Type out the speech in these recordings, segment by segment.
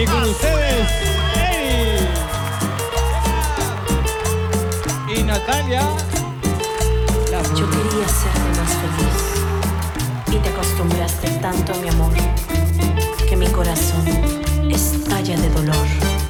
Y con ustedes, Eri y Natalia. Yo quería hacerte más feliz y te acostumbraste tanto a mi amor que mi corazón estalla de dolor.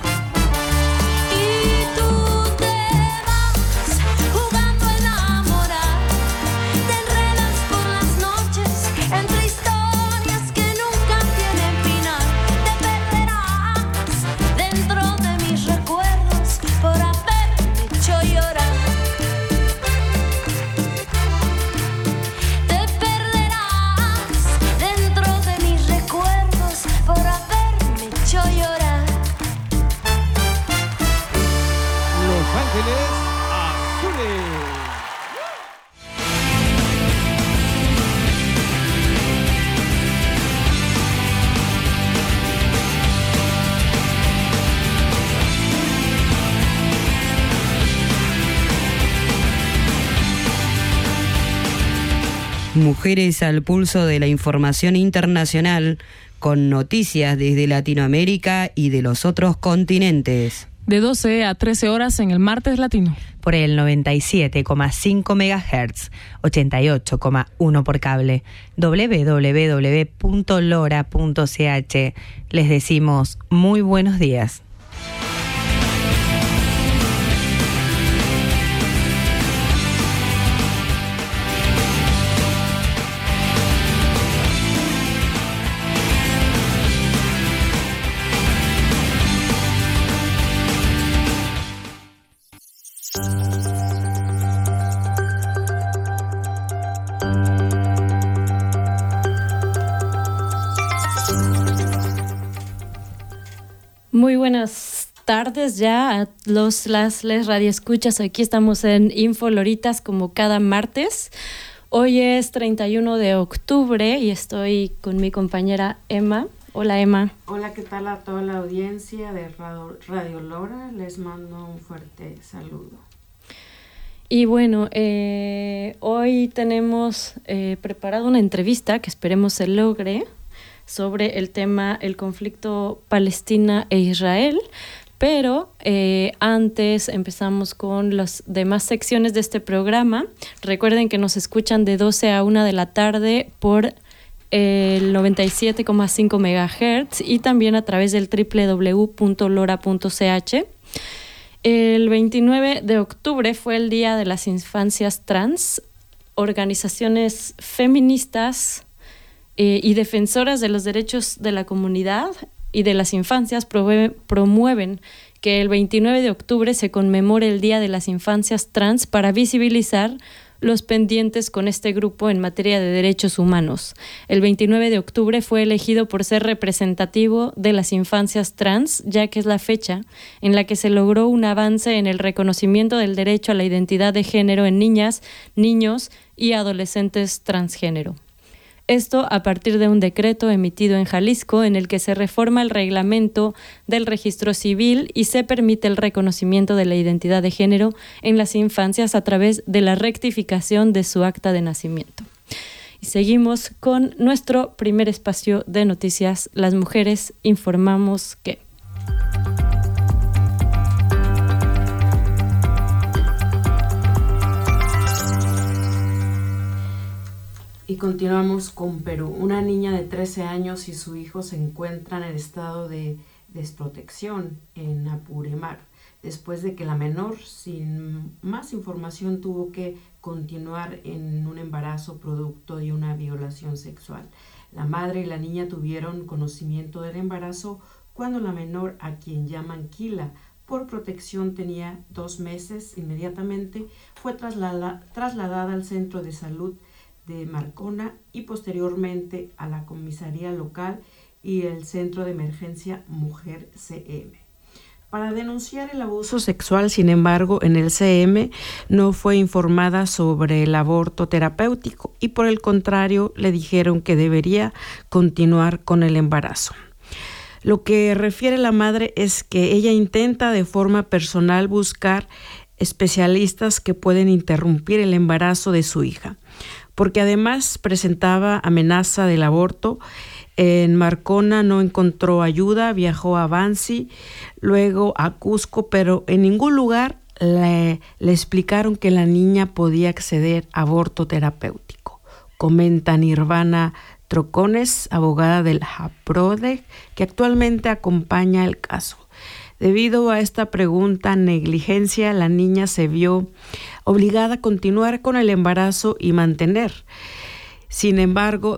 Mujeres al pulso de la información internacional, con noticias desde Latinoamérica y de los otros continentes. De 12 a 13 horas en el Martes Latino. Por el 97,5 MHz, 88,1 por cable, www.lora.ch. Les decimos muy buenos días. Muy buenas tardes ya a les radioescuchas. Aquí estamos en Info Loritas como cada martes. Hoy es 31 de octubre y estoy con mi compañera Emma. Hola, Emma. Hola, ¿qué tal a toda la audiencia de Radio Lora? Les mando un fuerte saludo. Y bueno, hoy tenemos preparado una entrevista que esperemos se logre sobre el tema, el conflicto Palestina e Israel, pero antes empezamos con las demás secciones de este programa. Recuerden que nos escuchan de 12 a 1 de la tarde por el 97,5 MHz y también a través del www.lora.ch. El 29 de octubre fue el Día de las Infancias Trans. Organizaciones feministas y defensoras de los derechos de la comunidad y de las infancias promueven que el 29 de octubre se conmemore el Día de las Infancias Trans para visibilizar los pendientes con este grupo en materia de derechos humanos. El 29 de octubre fue elegido por ser representativo de las infancias trans, ya que es la fecha en la que se logró un avance en el reconocimiento del derecho a la identidad de género en niñas, niños y adolescentes transgénero. Esto a partir de un decreto emitido en Jalisco en el que se reforma el reglamento del registro civil y se permite el reconocimiento de la identidad de género en las infancias a través de la rectificación de su acta de nacimiento. Y seguimos con nuestro primer espacio de noticias. Las mujeres informamos que... Y continuamos con Perú. Una niña de 13 años y su hijo se encuentran en estado de desprotección en Apurímac, después de que la menor, sin más información, tuvo que continuar en un embarazo producto de una violación sexual. La madre y la niña tuvieron conocimiento del embarazo cuando la menor, a quien llaman Kila, por protección tenía 2 meses. Inmediatamente fue trasladada al centro de salud de Marcona y posteriormente a la comisaría local y el centro de emergencia Mujer CM para denunciar el abuso sexual. Sin embargo, en el CM no fue informada sobre el aborto terapéutico y por el contrario le dijeron que debería continuar con el embarazo. Lo que refiere la madre es que ella intenta de forma personal buscar especialistas que pueden interrumpir el embarazo de su hija, porque además presentaba amenaza del aborto. En Marcona no encontró ayuda, viajó a Bansi, luego a Cusco, pero en ningún lugar le explicaron que la niña podía acceder a aborto terapéutico. Comenta Nirvana Trocones, abogada del HAPRODE, que actualmente acompaña el caso. Debido a esta pregunta negligencia, la niña se vio obligada a continuar con el embarazo y mantener. Sin embargo,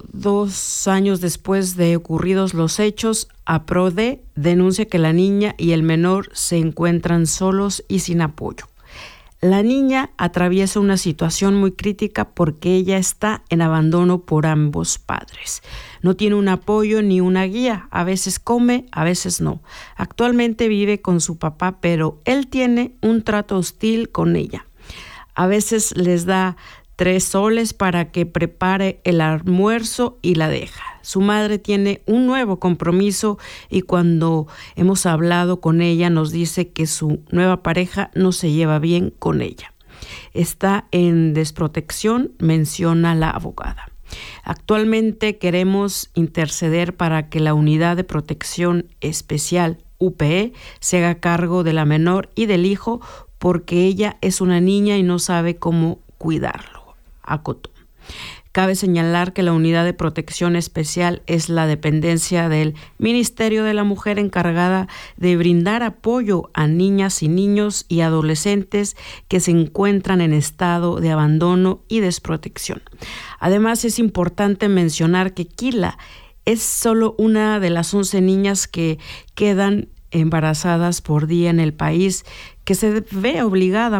2 años después de ocurridos los hechos, HAPRODE denuncia que la niña y el menor se encuentran solos y sin apoyo. La niña atraviesa una situación muy crítica porque ella está en abandono por ambos padres. No tiene un apoyo ni una guía. A veces come, a veces no. Actualmente vive con su papá, pero él tiene un trato hostil con ella. A veces les da 3 soles para que prepare el almuerzo y la deja. Su madre tiene un nuevo compromiso y cuando hemos hablado con ella nos dice que su nueva pareja no se lleva bien con ella. Está en desprotección, menciona la abogada. Actualmente queremos interceder para que la Unidad de Protección Especial, UPE, se haga cargo de la menor y del hijo porque ella es una niña y no sabe cómo cuidarlo, acotó. Cabe señalar que la Unidad de Protección Especial es la dependencia del Ministerio de la Mujer encargada de brindar apoyo a niñas y niños y adolescentes que se encuentran en estado de abandono y desprotección. Además, es importante mencionar que Kila es solo una de las 11 niñas que quedan embarazadas por día en el país que se ve obligada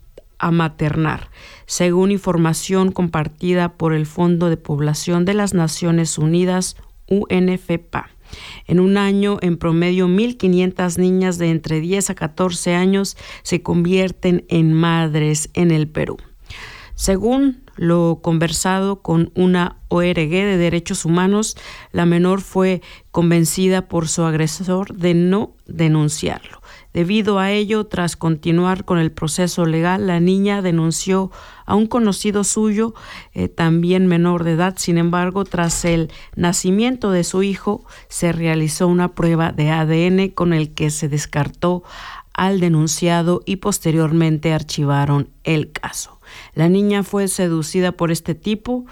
a maternar, según información compartida por el Fondo de Población de las Naciones Unidas, UNFPA. En un año, en promedio, 1.500 niñas de entre 10 a 14 años se convierten en madres en el Perú. Según lo conversado con una ONG de derechos humanos, la menor fue convencida por su agresor de no denunciarlo. Debido a ello, tras continuar con el proceso legal, la niña denunció a un conocido suyo, también menor de edad. Sin embargo, tras el nacimiento de su hijo, se realizó una prueba de ADN con el que se descartó al denunciado y posteriormente archivaron el caso. La niña fue seducida por este tipo.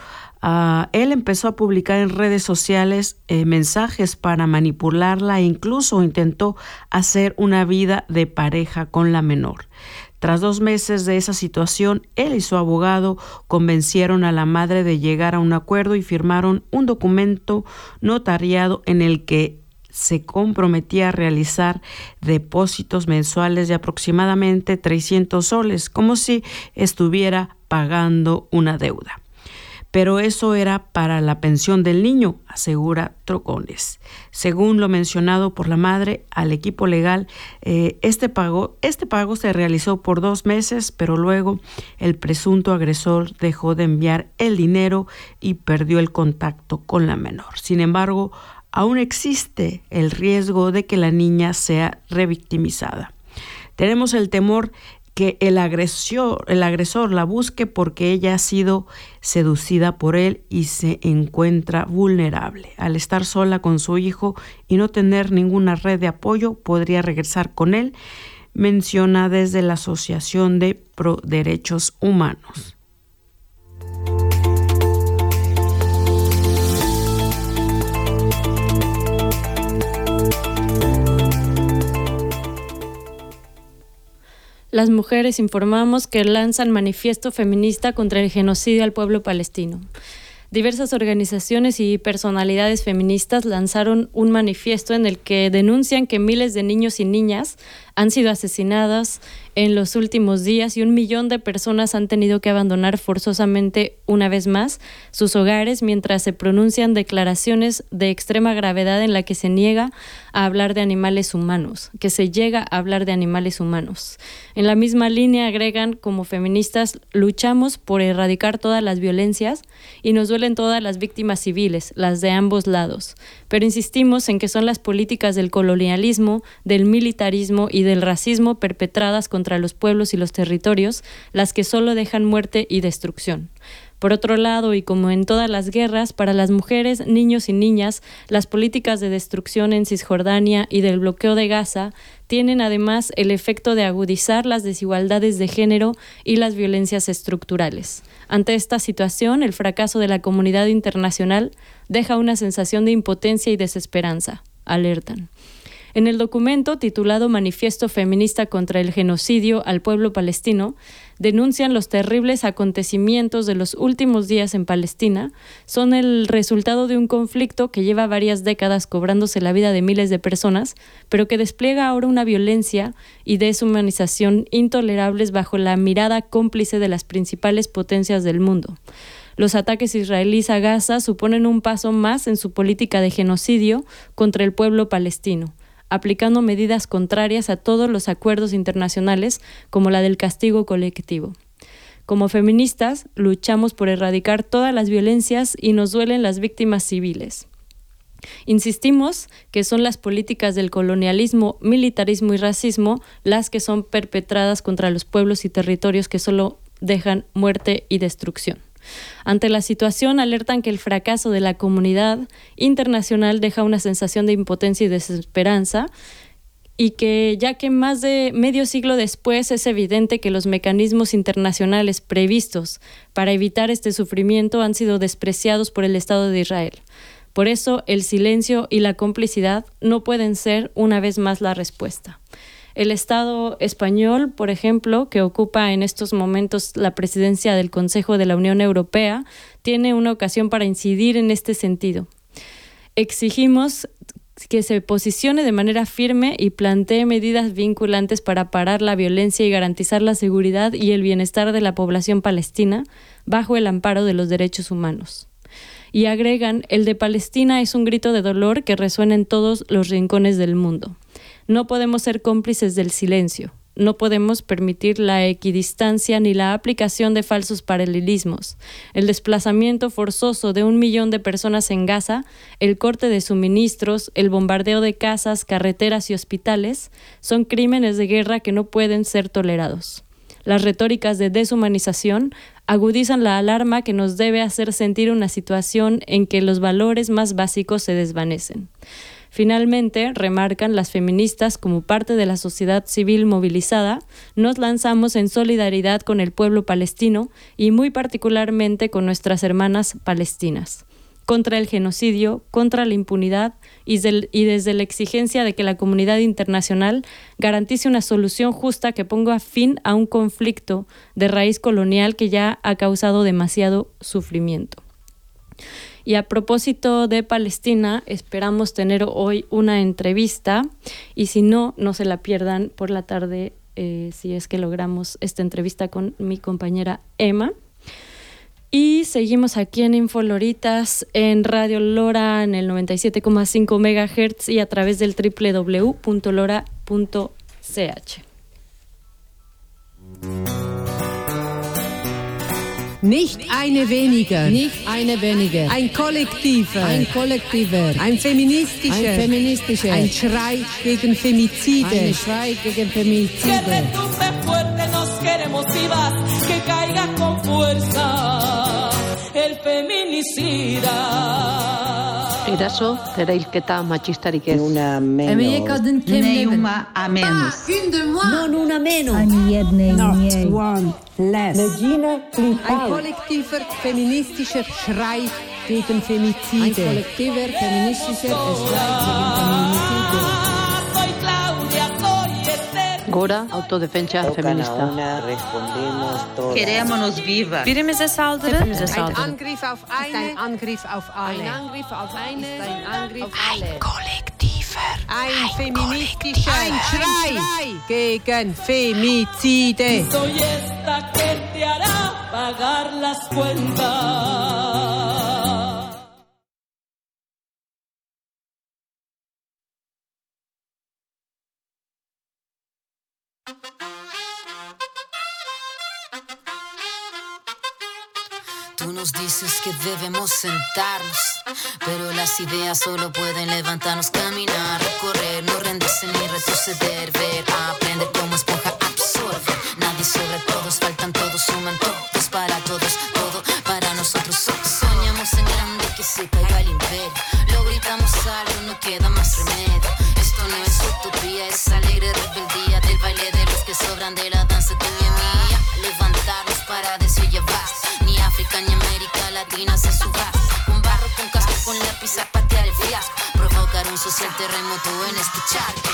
Él empezó a publicar en redes sociales mensajes para manipularla e incluso intentó hacer una vida de pareja con la menor. Tras 2 meses de esa situación, él y su abogado convencieron a la madre de llegar a un acuerdo y firmaron un documento notariado en el que se comprometía a realizar depósitos mensuales de aproximadamente 300 soles, como si estuviera pagando una deuda. Pero eso era para la pensión del niño, asegura Trocones. Según lo mencionado por la madre al equipo legal, este pago se realizó por 2 meses, pero luego el presunto agresor dejó de enviar el dinero y perdió el contacto con la menor. Sin embargo, aún existe el riesgo de que la niña sea revictimizada. Tenemos el temor que el agresor la busque porque ella ha sido seducida por él y se encuentra vulnerable. Al estar sola con su hijo y no tener ninguna red de apoyo, podría regresar con él, menciona desde la Asociación de Pro Derechos Humanos. Las mujeres informamos que lanzan manifiesto feminista contra el genocidio al pueblo palestino. Diversas organizaciones y personalidades feministas lanzaron un manifiesto en el que denuncian que miles de niños y niñas han sido asesinadas en los últimos días y 1 millón de personas han tenido que abandonar forzosamente una vez más sus hogares mientras se pronuncian declaraciones de extrema gravedad en la que se niega a hablar de animales humanos, que se llega a hablar de animales humanos. En la misma línea agregan, como feministas, luchamos por erradicar todas las violencias y nos duelen todas las víctimas civiles, las de ambos lados, pero insistimos en que son las políticas del colonialismo, del militarismo y del racismo perpetradas contra los pueblos y los territorios las que solo dejan muerte y destrucción. Por otro lado, y como en todas las guerras, para las mujeres, niños y niñas, las políticas de destrucción en Cisjordania y del bloqueo de Gaza tienen además el efecto de agudizar las desigualdades de género y las violencias estructurales. Ante esta situación, el fracaso de la comunidad internacional deja una sensación de impotencia y desesperanza, alertan. En el documento titulado Manifiesto Feminista contra el Genocidio al Pueblo Palestino, denuncian los terribles acontecimientos de los últimos días en Palestina. Son el resultado de un conflicto que lleva varias décadas cobrándose la vida de miles de personas, pero que despliega ahora una violencia y deshumanización intolerables bajo la mirada cómplice de las principales potencias del mundo. Los ataques israelíes a Gaza suponen un paso más en su política de genocidio contra el pueblo palestino, aplicando medidas contrarias a todos los acuerdos internacionales, como la del castigo colectivo. Como feministas, luchamos por erradicar todas las violencias y nos duelen las víctimas civiles. Insistimos que son las políticas del colonialismo, militarismo y racismo las que son perpetradas contra los pueblos y territorios que solo dejan muerte y destrucción. Ante la situación, alertan que el fracaso de la comunidad internacional deja una sensación de impotencia y desesperanza, y que ya que más de medio siglo después es evidente que los mecanismos internacionales previstos para evitar este sufrimiento han sido despreciados por el Estado de Israel. Por eso, el silencio y la complicidad no pueden ser una vez más la respuesta. El Estado español, por ejemplo, que ocupa en estos momentos la presidencia del Consejo de la Unión Europea, tiene una ocasión para incidir en este sentido. Exigimos que se posicione de manera firme y plantee medidas vinculantes para parar la violencia y garantizar la seguridad y el bienestar de la población palestina bajo el amparo de los derechos humanos. Y agregan, el de Palestina es un grito de dolor que resuena en todos los rincones del mundo. No podemos ser cómplices del silencio. No podemos permitir la equidistancia ni la aplicación de falsos paralelismos. El desplazamiento forzoso de 1 millón de personas en Gaza, el corte de suministros, el bombardeo de casas, carreteras y hospitales son crímenes de guerra que no pueden ser tolerados. Las retóricas de deshumanización agudizan la alarma que nos debe hacer sentir una situación en que los valores más básicos se desvanecen. Finalmente, remarcan las feministas, como parte de la sociedad civil movilizada, nos lanzamos en solidaridad con el pueblo palestino y muy particularmente con nuestras hermanas palestinas, contra el genocidio, contra la impunidad y desde la exigencia de que la comunidad internacional garantice una solución justa que ponga fin a un conflicto de raíz colonial que ya ha causado demasiado sufrimiento. Y a propósito de Palestina, esperamos tener hoy una entrevista, y si no, no se la pierdan por la tarde, si es que logramos esta entrevista con mi compañera Emma. Y seguimos aquí en Infoloritas, en Radio Lora, en el 97,5 MHz y a través del www.lora.ch. Nicht eine weniger. Nicht eine weniger. Ein kollektiver. Ein kollektiver. Ein feministischer. Ein feministischer. Ein Schrei gegen Femizide. Ein Schrei gegen Femizide. Que retumbe fuerte, nos queremos vivas, que caiga con fuerza el feminicida. Eraso, erailketa matxistarik ez. Una menos. Neuma a menos. Non una meno. Not one less. Ein kollektiver feministischer Schrei gegen Femizide. Ein kollektiver feministischer Schrei gegen Femizide. Gora, autodefensa feminista. Querémonos vivas. Firmes de salderen. Ein Angriff auf eine. Ein Angriff auf alle. Ein Angriff auf eine. Ein Angriff auf alle. Ein kollektiver. Ein feministischer. Ein Schrei gegen Femizide. Soy esta que te hará pagar las cuentas. Tú nos dices que debemos sentarnos, pero las ideas solo pueden levantarnos, caminar, recorrer, no rendirse ni retroceder, ver, aprender como esponja absorbe. Nadie sobre todos, faltan todos, suman todos para todos, todo para nosotros soñamos en grande que se caiga el imperio. Lo gritamos alto, no queda más remedio. Esto no es utopía, es alegre rebeldía del baile de los que sobran de la danza tuya y mía. Levantarnos para decir ya basta. Ni África ni América Latina se suba. Con barro, con casco, con lápiz a patear el fiasco. Provocar un social terremoto en este charco.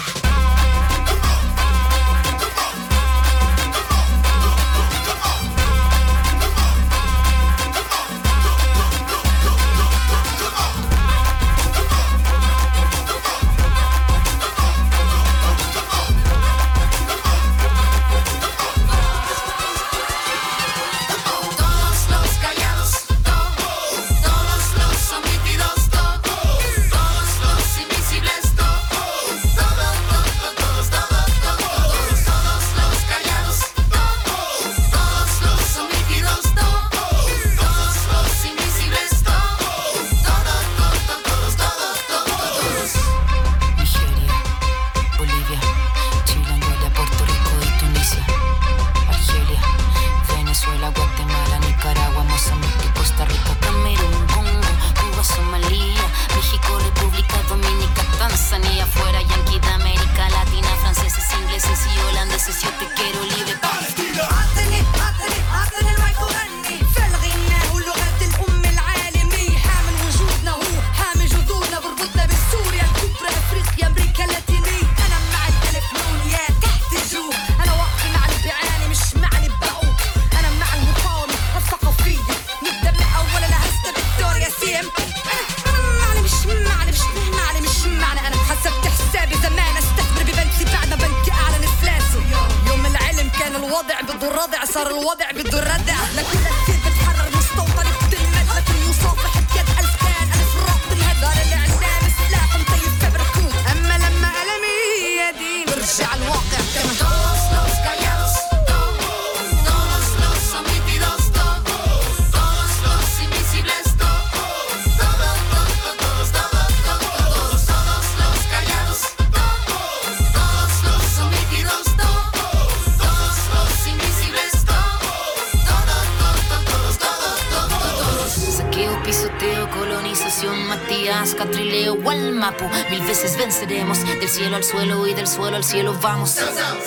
Del cielo al suelo y del suelo al cielo vamos.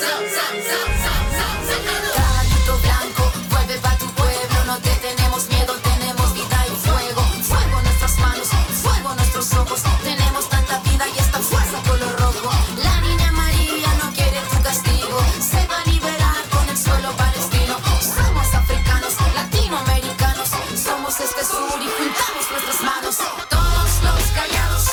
Caballito blanco, vuelve pa' tu pueblo. No te tenemos miedo, tenemos vida y fuego. Fuego en nuestras manos, fuego en nuestros ojos. Tenemos tanta vida y esta fuerza color rojo. La niña María no quiere tu castigo. Se va a liberar con el suelo palestino. Somos africanos, latinoamericanos. Somos este sur y juntamos nuestras manos. Todos los callados.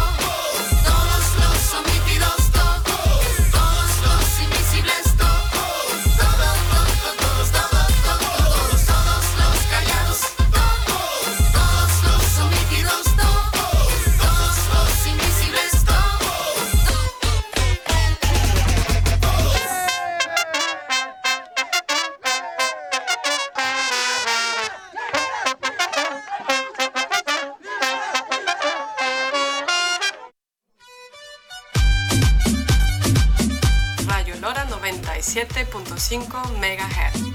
Radio Lora 97.5 MHz.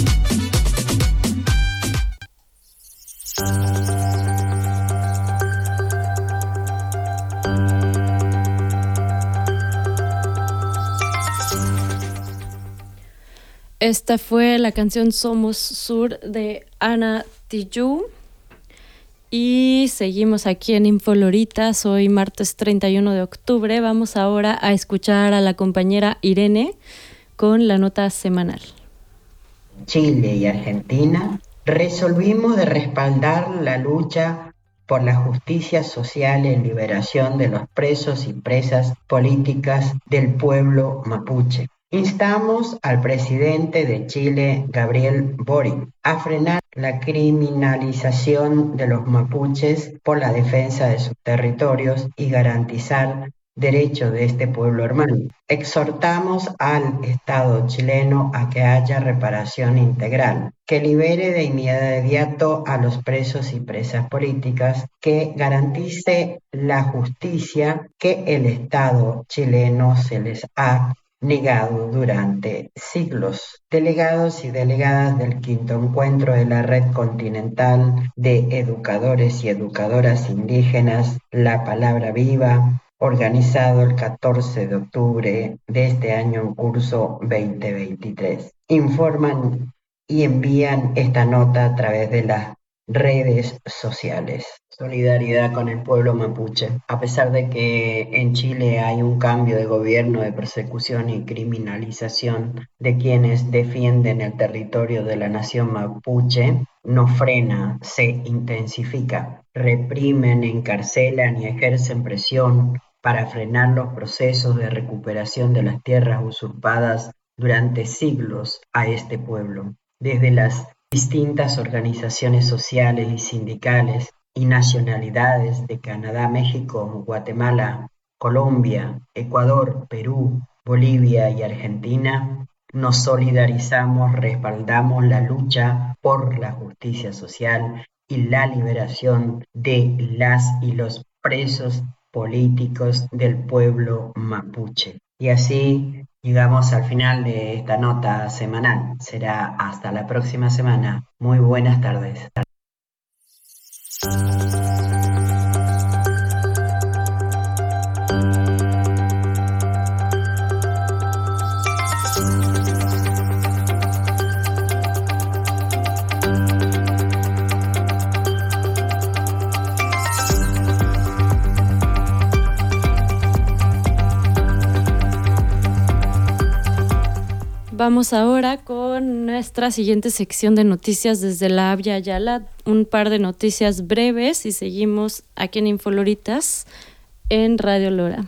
Esta fue la canción Somos Sur de Ana Tijoux. Y seguimos aquí en Infoloritas, hoy martes 31 de octubre. Vamos ahora a escuchar a la compañera Irene con la nota semanal. Chile y Argentina resolvimos de respaldar la lucha por la justicia social y liberación de los presos y presas políticas del pueblo mapuche. Instamos al presidente de Chile, Gabriel Boric, a frenar la criminalización de los mapuches por la defensa de sus territorios y garantizar derechos de este pueblo hermano. Exhortamos al Estado chileno a que haya reparación integral, que libere de inmediato a los presos y presas políticas, que garantice la justicia que el Estado chileno se les ha negado durante siglos. Delegados y delegadas del quinto encuentro de la Red Continental de Educadores y Educadoras Indígenas La Palabra Viva, organizado el 14 de octubre de este año en curso 2023. Informan y envían esta nota a través de las redes sociales. Solidaridad con el pueblo mapuche. A pesar de que en Chile hay un cambio de gobierno de persecución y criminalización de quienes defienden el territorio de la nación mapuche, no frena, se intensifica. Reprimen, encarcelan y ejercen presión para frenar los procesos de recuperación de las tierras usurpadas durante siglos a este pueblo. Desde las distintas organizaciones sociales y sindicales y nacionalidades de Canadá, México, Guatemala, Colombia, Ecuador, Perú, Bolivia y Argentina, nos solidarizamos, respaldamos la lucha por la justicia social y la liberación de las y los presos políticos del pueblo mapuche. Y así llegamos al final de esta nota semanal. Será hasta la próxima semana. Muy buenas tardes. Vamos ahora con nuestra siguiente sección de noticias desde la Abya Yala, un par de noticias breves y seguimos aquí en Infoloritas en Radio Lora.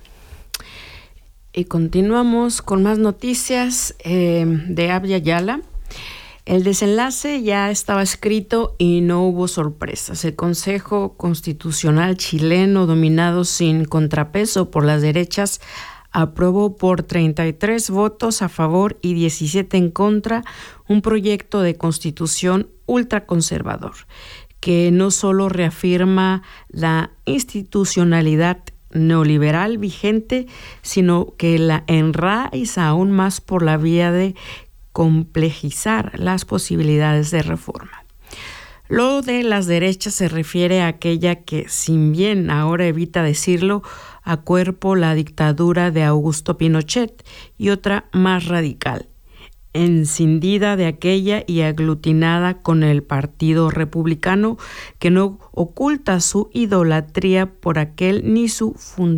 Y continuamos con más noticias de Abya Yala. El desenlace ya estaba escrito y no hubo sorpresas. El Consejo Constitucional chileno, dominado sin contrapeso por las derechas, aprobó por 33 votos a favor y 17 en contra un proyecto de constitución ultraconservador que no solo reafirma la institucionalidad neoliberal vigente, sino que la enraiza aún más por la vía de complejizar las posibilidades de reforma. Lo de las derechas se refiere a aquella que, si bien ahora evita decirlo, acuerpo la dictadura de Augusto Pinochet, y otra más radical, encendida de aquella y aglutinada con el Partido Republicano, que no oculta su idolatría por aquel ni su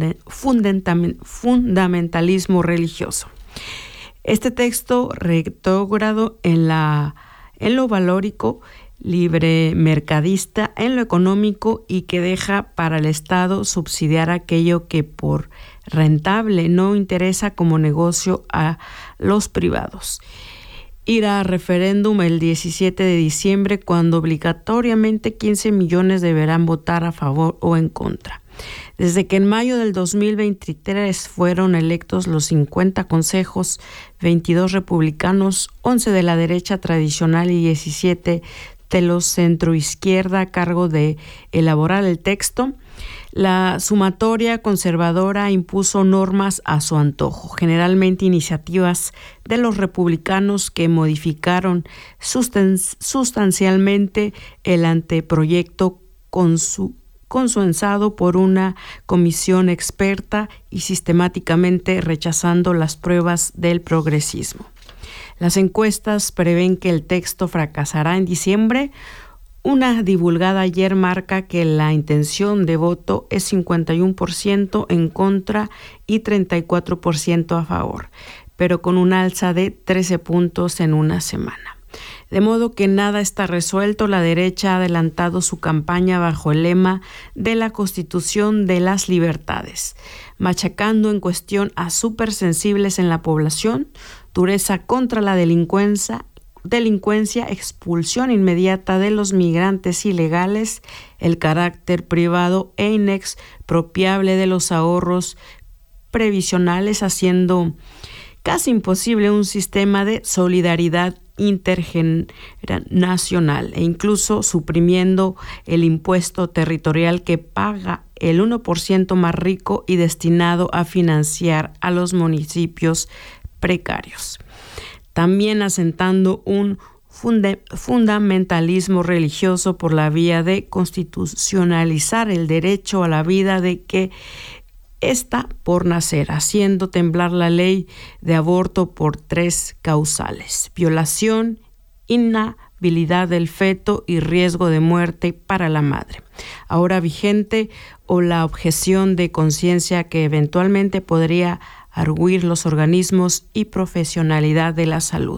fundamentalismo religioso. Este texto retrógrado en lo valórico, libre mercadista en lo económico y que deja para el Estado subsidiar aquello que por rentable no interesa como negocio a los privados. Ir a referéndum el 17 de diciembre cuando obligatoriamente 15 millones deberán votar a favor o en contra. Desde que en mayo del 2023 fueron electos los 50 consejos, 22 republicanos, 11 de la derecha tradicional y 17 de los centroizquierda a cargo de elaborar el texto, la sumatoria conservadora impuso normas a su antojo, generalmente iniciativas de los republicanos que modificaron sustancialmente el anteproyecto consensuado por una comisión experta y sistemáticamente rechazando las pruebas del progresismo. Las encuestas prevén que el texto fracasará en diciembre. Una divulgada ayer marca que la intención de voto es 51% en contra y 34% a favor, pero con un alza de 13 puntos en una semana. De modo que nada está resuelto, la derecha ha adelantado su campaña bajo el lema de la Constitución de las Libertades, machacando en cuestión a supersensibles en la población, dureza contra la delincuencia, expulsión inmediata de los migrantes ilegales, el carácter privado e inexpropiable de los ahorros previsionales, haciendo casi imposible un sistema de solidaridad intergeneracional e incluso suprimiendo el impuesto territorial que paga el 1% más rico y destinado a financiar a los municipios precarios. También asentando un fundamentalismo religioso por la vía de constitucionalizar el derecho a la vida de que está por nacer, haciendo temblar la ley de aborto por 3 causales: violación, inhabilidad del feto y riesgo de muerte para la madre, ahora vigente, o la objeción de conciencia que eventualmente podría arguir los organismos y profesionalidad de la salud.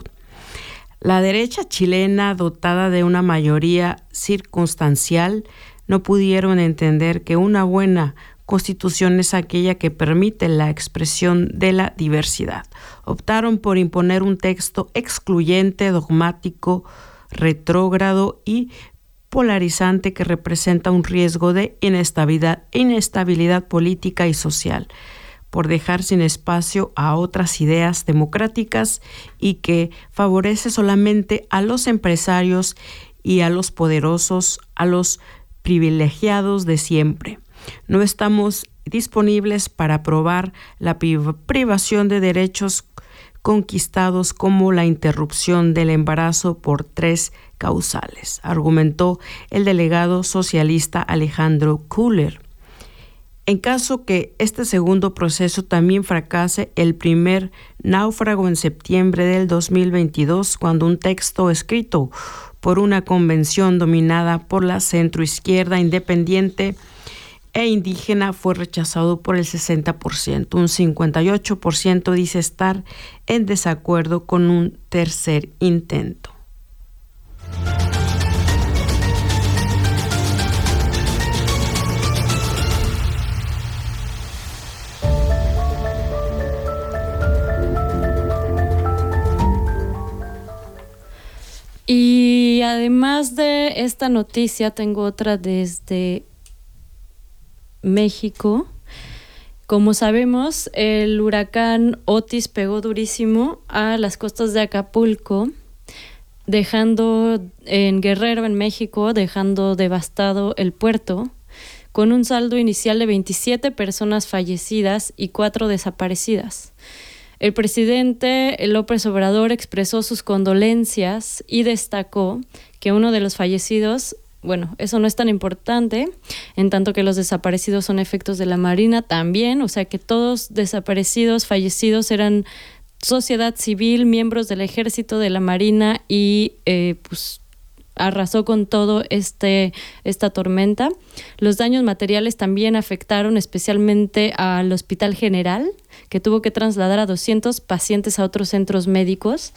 La derecha chilena, dotada de una mayoría circunstancial, no pudieron entender que una buena constitución es aquella que permite la expresión de la diversidad. Optaron por imponer un texto excluyente, dogmático, retrógrado y polarizante que representa un riesgo de inestabilidad política y social, por dejar sin espacio a otras ideas democráticas y que favorece solamente a los empresarios y a los poderosos, a los privilegiados de siempre. No estamos disponibles para aprobar la privación de derechos conquistados como la interrupción del embarazo por 3 causales, argumentó el delegado socialista Alejandro Kuller. En caso que este segundo proceso también fracase, el primer náufrago en septiembre del 2022, cuando un texto escrito por una convención dominada por la centroizquierda independiente e indígena fue rechazado por el 60%. Un 58% dice estar en desacuerdo con un tercer intento. Y además de esta noticia, tengo otra desde México. Como sabemos, el huracán Otis pegó durísimo a las costas de Acapulco, dejando en Guerrero, en México, dejando devastado el puerto, con un saldo inicial de 27 personas fallecidas y 4 desaparecidas. El presidente López Obrador expresó sus condolencias y destacó que uno de los fallecidos, bueno, eso no es tan importante, en tanto que los desaparecidos son efectos de la Marina también, o sea que todos desaparecidos, fallecidos eran sociedad civil, miembros del Ejército, de la Marina y pues arrasó con todo esta tormenta. Los daños materiales también afectaron especialmente al Hospital General, que tuvo que trasladar a 200 pacientes a otros centros médicos.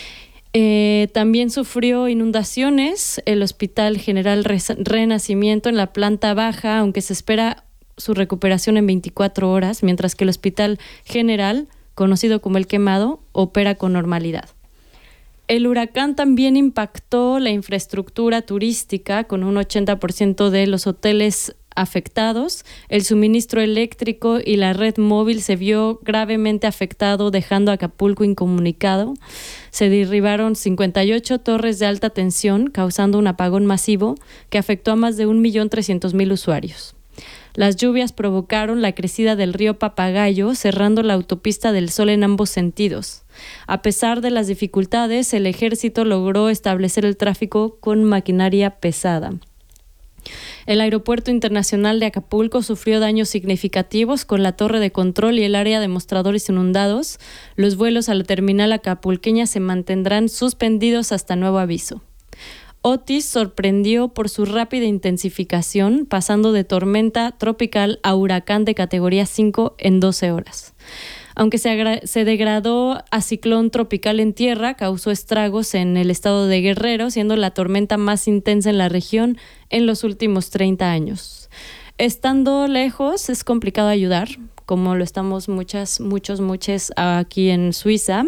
También sufrió inundaciones el Hospital General Renacimiento en la planta baja, aunque se espera su recuperación en 24 horas, mientras que el Hospital General, conocido como El Quemado, opera con normalidad. El huracán también impactó la infraestructura turística con un 80% de los hoteles afectados. El suministro eléctrico y la red móvil se vio gravemente afectado, dejando a Acapulco incomunicado. Se derribaron 58 torres de alta tensión, causando un apagón masivo que afectó a más de 1.300.000 usuarios. Las lluvias provocaron la crecida del río Papagayo, cerrando la autopista del Sol en ambos sentidos. A pesar de las dificultades, el ejército logró establecer el tráfico con maquinaria pesada. El Aeropuerto Internacional de Acapulco sufrió daños significativos con la torre de control y el área de mostradores inundados. Los vuelos a la terminal acapulqueña se mantendrán suspendidos hasta nuevo aviso. Otis sorprendió por su rápida intensificación, pasando de tormenta tropical a huracán de categoría 5 en 12 horas. Aunque se degradó a ciclón tropical en tierra, causó estragos en el estado de Guerrero, siendo la tormenta más intensa en la región en los últimos 30 años. Estando lejos, es complicado ayudar, como lo estamos muchos aquí en Suiza.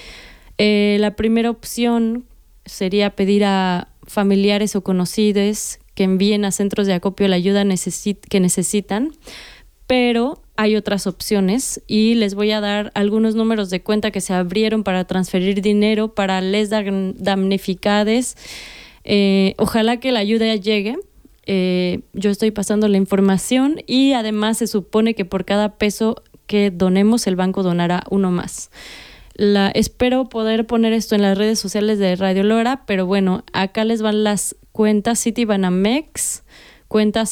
La primera opción sería pedir a familiares o conocidos que envíen a centros de acopio la ayuda que necesitan, pero hay otras opciones y les voy a dar algunos números de cuenta que se abrieron para transferir dinero para les damnificades. Ojalá que la ayuda llegue. Yo estoy pasando la información y además se supone que por cada peso que donemos el banco donará uno más. Espero poder poner esto en las redes sociales de Radio Lora, pero bueno, acá les van las cuentas Citibanamex, cuenta